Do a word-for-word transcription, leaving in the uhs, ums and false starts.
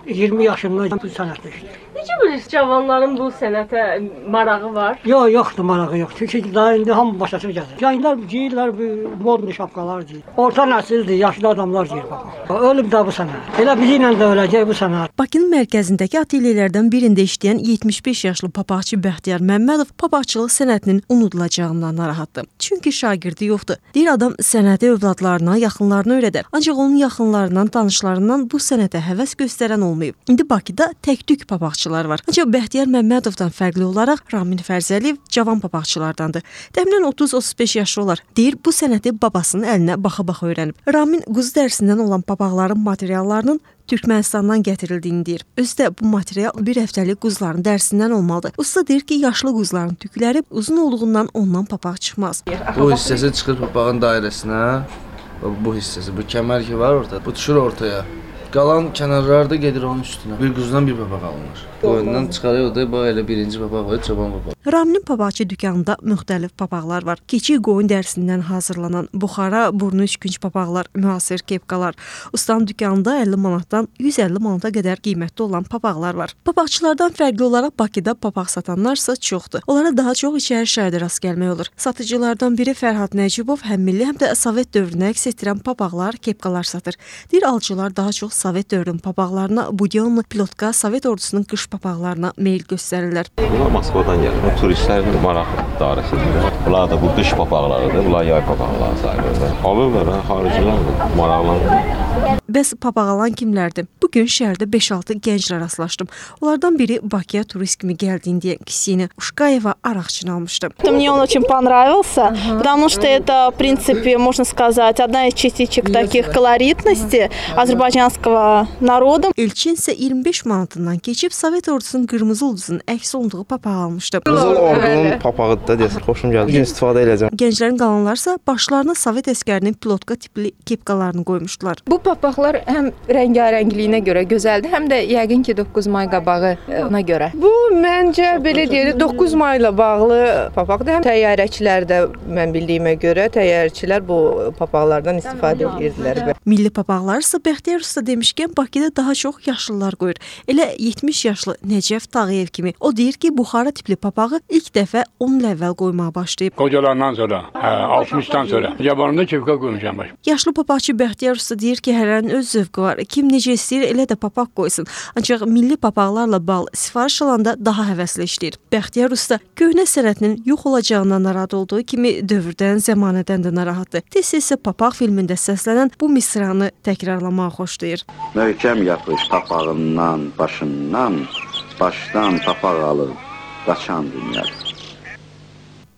iyirmi yaşımdan bu sənətdə işləyirəm. Necə bilirsiniz cavanların bu sənətə marağı var? Yox, yoxdur marağı yox. Çünki daha indi hamı başlasın gəlir. Yayınlar geyirlər bu modli şapkalar geyir. Orta nəsildir, yaşlı adamlar geyir bax. Ölüb də bu sənət. Elə bizimlə də öləcək bu sənət. Bakının mərkəzindəki atelyelərdən birində işləyən yetmiş beş yaşlı papaqçı Bəxtiyar Məmmədov papaqçılıq sənətinin unudulacağından narahatdır. Çünki şagirdi yoxdur. Deyir adam sənəti övladlarına, yaxınlarına öyrədər. Ancaq onun yaxınlarından, tanışlarından bu sənətə həvəs göstərən olmayıb. İndi Bakıda tək-tük papaqçılar var. Ancaq Bəxtiyar Məmmədovdan fərqli olaraq Ramin Fərzəliyev cavan papaqçılardandır. Təxminən otuz otuz beş yaşlı olar. Deyir bu sənəti babasının əlinə baxa-baxa öyrənib. Ramin quzu dərsindən olan papaqların materiallarının Türkmenistandan gətirildiyini deyir. Özü də bu material bir həftəlik quzuların dərsindən olmalıdır. Usta deyir ki, yaşlı quzuların tükləri uzun olduğundan ondan papaq çıxmaz. Bu hissəsi çıxır papağın dairəsinə. Bu hissəsi, bu kəmər ki var orada, bu düşür ortaya. Qalan kənarlarda gedir onun üstünə. Bir quzudan bir papaq alınır. Qoyundan çıxarıyor da, bu elə birinci papaq var, cavan papaq. Raminin papaqçı dükanında müxtəlif papaqlar var. Keçi qoyun dərsindən hazırlanan buxara, burnu üçkünc papaqlar, müasir kepkalar. Ustanın dükanında əlli manatdan yüz əlli manata qədər qiymətli olan papaqlar var. Papaqçılardan fərqli olaraq Bakıda papaq satanlarsa çoxdur. Onlara daha çox içəri şəhərdə rast gəlmək olur. Satıcılardan biri Fərhad Nəcibov həm milli, həm də Sovet dövrünə əks etdirən papaqlar, kepkalar satır. Deyir alıcılar daha çox Sovet dövrünün papaqlarına, budyonlu, pilotka, Sovet ordusunun qış papaqlarına meyil göstərirlər. Bunlar Moskvadan gəlir. Bu turistlərin maraq dairəsində. Bunlar da bu qış papaqlarıdır, bunlar yay papaqları sayılır. Alırlar, xaricilər maraqlanır. Bəs papaq alan kimlərdir? Bugün şəhərdə beş altı gənclə rastlaşdım. Onlardan biri Bakıya turist kimi gəldiyini deyən Kseniya Ушкаева арахчину almışdı. Мне он очень понравился, потому что это, в принципе, можно сказать, одна из частичек таких колоритности азербайджанского народа. Elçin isə iyirmi beş manatından keçib Sovet ordusunun qırmızı uldusunun əks olunduğu papaq almışdı. Qızıl ordunun papağıdır da deyəsən, xoşum gəldi. Gün istifadə edəcəm. Gənclərin qalanlarsa başlarına Sovet əskərinin pilotka tipli kepkalarını qoymuşdular. Bu papaqlar həm rəngarəngliyinə görə gözəldir, həm də yəqin ki doqquz may qabağı ona görə. Bu məncə belə deyək, doqquz may ilə bağlı papaqdır. Həm təyyarəçilər də mən bildiyimə görə təyyarəçilər bu papaqlardan istifadə edirdilər. Milli papaqlar isə Bəxtiyar usta demişkən Bakıda daha çox yaşlılar qoyur. Elə yetmiş yaşlı Nəcəf Tağıyev kimi. O deyir ki, buxara tipli papağı ilk dəfə on il əvvəl qoymağa başlayıb. Qocalardan sonra, hə, altmışdan sonra. Yabanında kepka qoymuşam. Yaşlı papaqçı Bəxtiyar usta deyir ki, hərənin öz zövqü var. Kim necə istəyir elə də papaq qoysun. Ancaq milli papaqlarla bağlı sifariş alanda daha həvəslə işləyir. Bəxtiyar usta köhnə sənətinin yox olacağından narahat olduğu kimi dövrdən, zəmanədən də narahatdır. Tez-tez isə papaq filmində səslənən bu misranı təkrarlamağı xoşlayır. Möhkəm yapış papağından, başından, başdan papaq alıb qaçan dünya.